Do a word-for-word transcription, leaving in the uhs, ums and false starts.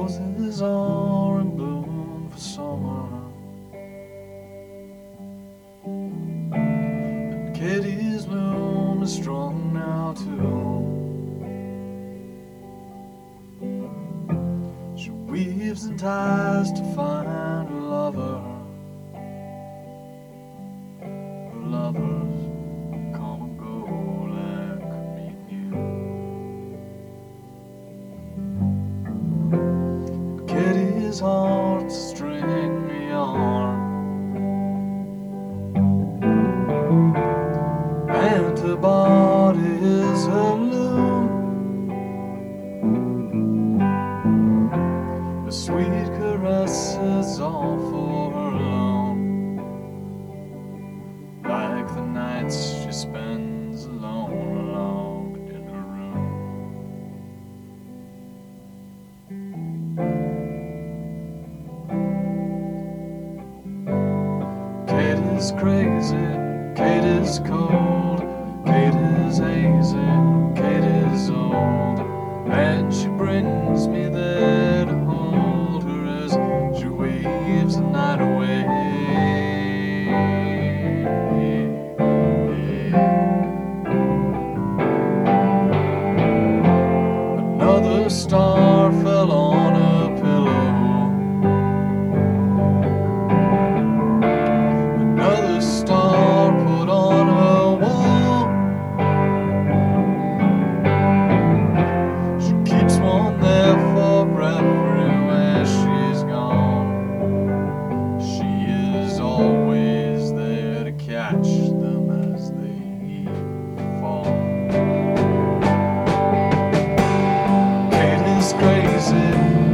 roses are in bloom for summer, and Katie's loom is strung now too. She weaves and ties to find a lover. Her lovers come and go like me and you. Katie's heart's a string of yarn, and her body's a loom. The sweet caresses all for her alone, like the nights she spends alone, locked in her room. Katie's crazy, Katie's cold, Katie's hazy, Katie's old, and she brings me there to hold her as she waves the night away. Another star fell on a pillow, another star put on a wall. She keeps one there for everywhere she's gone. She is always there to catch them as they fall. Katie's crazy,